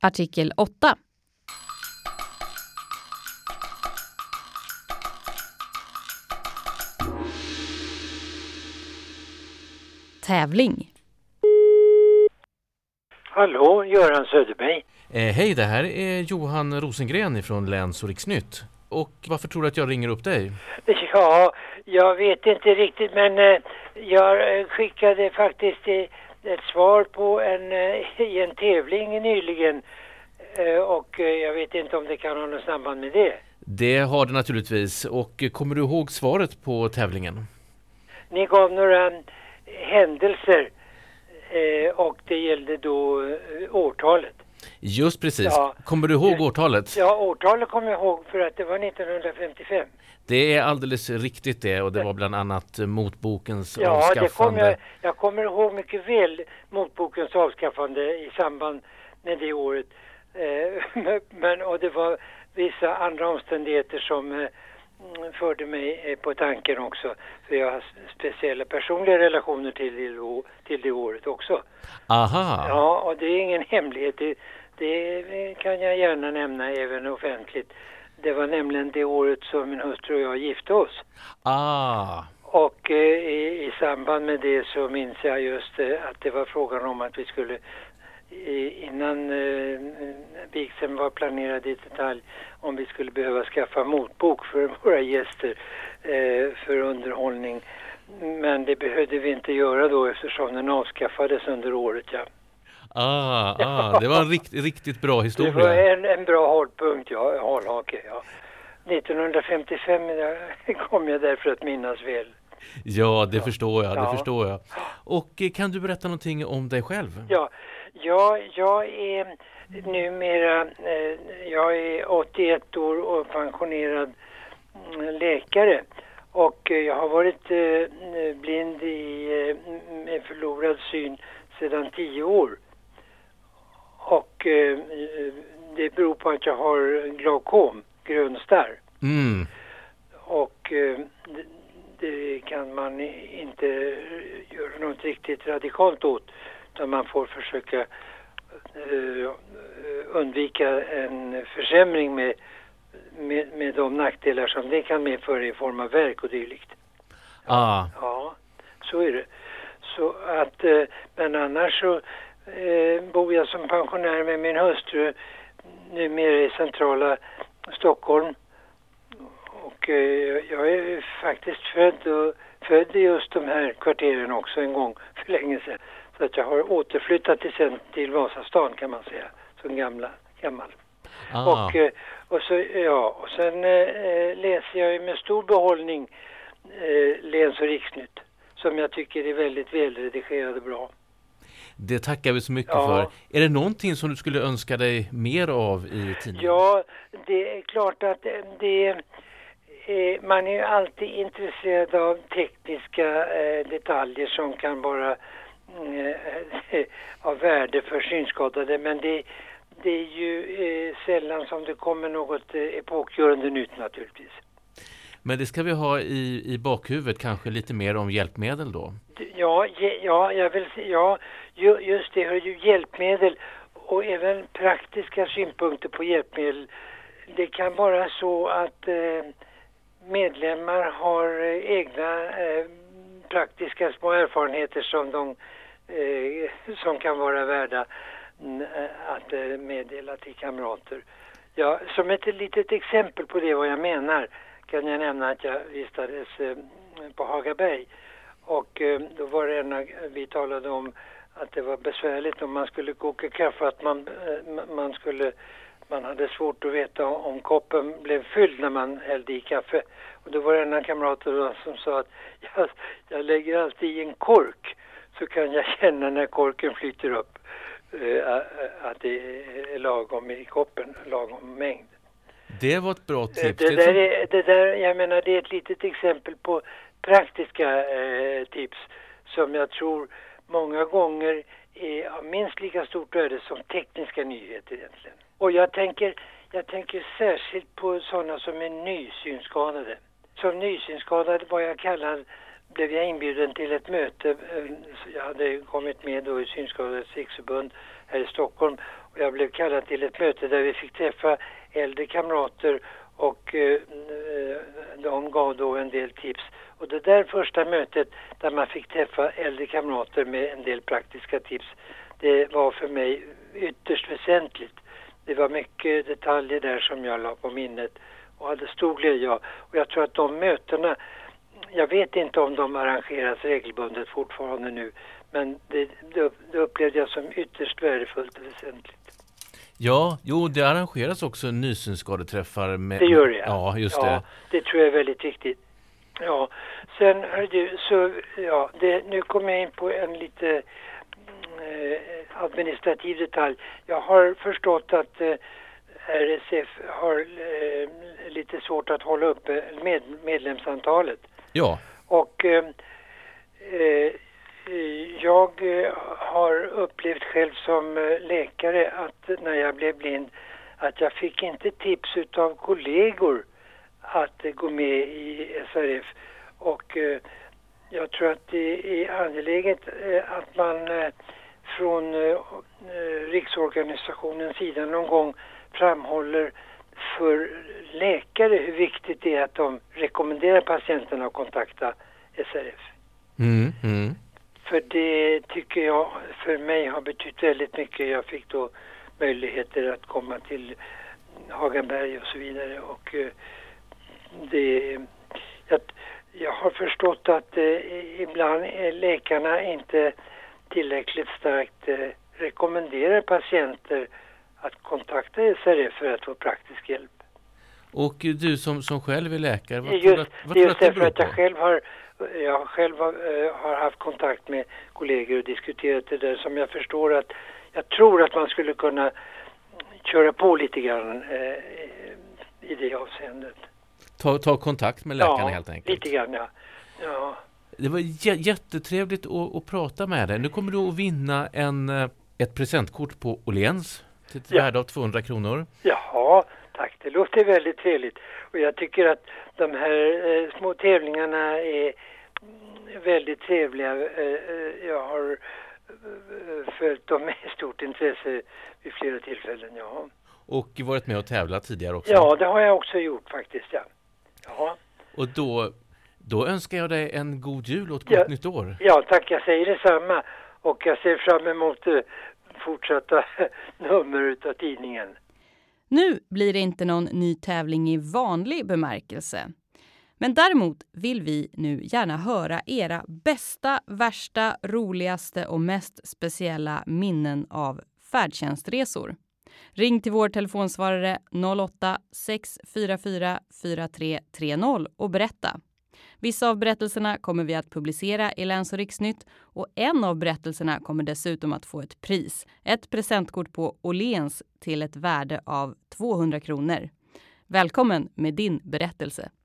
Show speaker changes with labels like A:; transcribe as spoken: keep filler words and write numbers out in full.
A: Artikel åtta. Tävling.
B: Hallå, Göran Söderberg.
C: Eh, hej, det här är Johan Rosengren från Läns- och Riksnytt. Och varför tror du att jag ringer upp dig?
B: Ja, jag vet inte riktigt, men eh, jag eh, skickade faktiskt eh, ett svar på en, eh, i en tävling nyligen. Eh, och eh, jag vet inte om det kan ha något samband med det.
C: Det har det naturligtvis. Och kommer du ihåg svaret på tävlingen?
B: Ni gav några händelser eh, och det gällde då eh, årtalet.
C: Just precis.
B: Ja.
C: Kommer du ihåg årtalet?
B: Ja, årtalet kommer jag ihåg för att det var nittonhundrafemtiofem.
C: Det är alldeles riktigt det, och det var bland annat motbokens
B: ja,
C: avskaffande.
B: Det kommer jag, jag kommer ihåg mycket väl motbokens avskaffande i samband med det året. Eh, men, och det var vissa andra omständigheter som eh, förde mig eh, på tanken också. För jag har speciella personliga relationer till det, till det året också.
C: Aha.
B: Ja, och det är ingen hemlighet. Det, det kan jag gärna nämna även offentligt. Det var nämligen det året som min hustru och jag gifte oss.
C: Ah.
B: Och eh, i, i samband med det så minns jag just eh, att det var frågan om att vi skulle, eh, innan eh, vigseln var planerad i detalj, om vi skulle behöva skaffa motbok för våra gäster eh, för underhållning. Men det behövde vi inte göra då eftersom den avskaffades under året, ja.
C: Ah, ah, det var en rikt, riktigt bra historia.
B: Det var en, en bra hållpunkt, ja, hållhake, ja. nittonhundrafemtiofem kom jag därför att minnas väl.
C: Ja, det ja. förstår jag, det
B: ja.
C: förstår jag. Och kan du berätta någonting om dig själv?
B: Ja, ja jag är numera, eh, jag är åttioett år och pensionerad läkare. Och jag har varit eh, blind i, eh, med förlorad syn sedan tio år. Och eh, det beror på att jag har glaukom, grönstarr.
C: Mm.
B: Och eh, det, det kan man inte göra något riktigt radikalt åt. Utan man får försöka eh, undvika en försämring med, med, med de nackdelar som det kan medföra i form av värk och dylikt.
C: Ah.
B: Ja, så är det. Så att, eh, men annars så Eh, bor jag som pensionär med min hustru numera i centrala Stockholm. Och eh, jag är faktiskt född och född i just de här kvarteren också en gång för länge sedan. Så att jag har återflyttat till, sen, till Vasastan kan man säga, som gamla, gammal.
C: Ah.
B: Och, eh, och, så, ja, och sen eh, läser jag med stor behållning eh, Läns- och Riksnytt, som jag tycker är väldigt välredigerad och bra.
C: Det tackar vi så mycket
B: ja.
C: för. Är det någonting som du skulle önska dig mer av i tidningen?
B: Ja, det är klart att det, eh, man är ju alltid intresserad av tekniska eh, detaljer som kan vara eh, av värde för synskadade. Men det, det är ju eh, sällan som det kommer något eh, epokgörande nytt naturligtvis.
C: Men det ska vi ha i, i bakhuvudet, kanske lite mer om hjälpmedel då?
B: Ja, ja, jag vill säga, ja, just det, ju hjälpmedel och även praktiska synpunkter på hjälpmedel. Det kan vara så att eh, medlemmar har eh, egna eh, praktiska små erfarenheter som, de, eh, som kan vara värda eh, att eh, meddela till kamrater. Ja, som ett litet exempel på det vad jag menar kan jag nämna att jag vistades eh, på Hagaberg. Och eh, då var det en, vi talade om att det var besvärligt om man skulle koka kaffe, att man, eh, man skulle, man hade svårt att veta om koppen blev fylld när man hällde i kaffe. Och då var det en kamrat som sa att jag, jag lägger alltid i en kork så kan jag känna när korken flyter upp eh, att det är lagom i koppen, lagom mängd.
C: Det var ett bra tips.
B: Det där är, det där, jag menar, det är ett litet exempel på praktiska eh, tips som jag tror många gånger är av minst lika stort värde som tekniska nyheter egentligen. Och jag tänker, jag tänker särskilt på sådana som är nysynskadade. Som nysynskadad var jag kallad, blev jag inbjuden till ett möte. Jag hade kommit med då i Synskadades riksförbund här i Stockholm. Och jag blev kallad till ett möte där vi fick träffa äldre kamrater och eh, de gav då en del tips. Och det där första mötet där man fick träffa äldre kamrater med en del praktiska tips, det var för mig ytterst väsentligt. Det var mycket detaljer där som jag la på minnet och hade stor glädje av. Och jag tror att de mötena, jag vet inte om de arrangeras regelbundet fortfarande nu, men det, det, det upplevde jag som ytterst värdefullt och väsentligt.
C: Ja, jo, det arrangeras också nysynskadeträffar med...
B: Det gör det.
C: Ja, just
B: ja,
C: det.
B: Det tror jag är väldigt viktigt. Ja, sen hör du, så ja, det, nu kommer jag in på en lite eh, administrativ detalj. Jag har förstått att eh, R S F har eh, lite svårt att hålla uppe med, medlemsantalet.
C: Ja.
B: Och eh, eh, jag har upplevt själv som läkare att när jag blev blind att jag fick inte tips utav kollegor att gå med i S R F. Och eh, jag tror att det är angeläget eh, att man eh, från eh, riksorganisationens sida någon gång framhåller för läkare hur viktigt det är att de rekommenderar patienterna att kontakta S R F.
C: Mm, mm.
B: För det tycker jag för mig har betytt väldigt mycket. Jag fick då möjligheter att komma till Hagaberg och så vidare. Och eh, det, jag, jag har förstått att eh, ibland är läkarna inte tillräckligt starkt eh, rekommenderar patienter att kontakta S R F för att få praktisk hjälp.
C: Och du som, som själv är läkare, vad
B: just,
C: tror du att, vad
B: just
C: tror du att det
B: därför
C: beror
B: att jag
C: på?
B: själv har jag själv har, äh, har haft kontakt med kollegor och diskuterat det där, som jag förstår att jag tror att man skulle kunna köra på lite grann äh, i det avseendet.
C: Ta, ta kontakt med läkarna
B: ja,
C: helt enkelt.
B: lite grann, ja. ja.
C: Det var j- jättetrevligt att, att prata med dig. Nu kommer du att vinna en, ett presentkort på Åhléns till ett
B: ja.
C: värde av tvåhundra kronor.
B: Jaha, tack. Det låter väldigt trevligt. Och jag tycker att de här eh, små tävlingarna är väldigt trevliga. Eh, jag har eh, följt dem med stort intresse vid flera tillfällen, ja.
C: Och varit med och tävlat tidigare också.
B: Ja, det har jag också gjort faktiskt, ja. Ja.
C: Och då, då önskar jag dig en god jul och ett
B: Ja.
C: gott nytt år.
B: Ja, tack. Jag säger detsamma. Och jag ser fram emot eh, fortsatta nummer utav tidningen.
A: Nu blir det inte någon ny tävling i vanlig bemärkelse. Men däremot vill vi nu gärna höra era bästa, värsta, roligaste och mest speciella minnen av färdtjänstresor. Ring till vår telefonsvarare noll åtta sex fyra fyra fyra tre tre noll och berätta. Vissa av berättelserna kommer vi att publicera i Läns- och Riksnytt och en av berättelserna kommer dessutom att få ett pris. Ett presentkort på Åhléns till ett värde av tvåhundra kronor. Välkommen med din berättelse.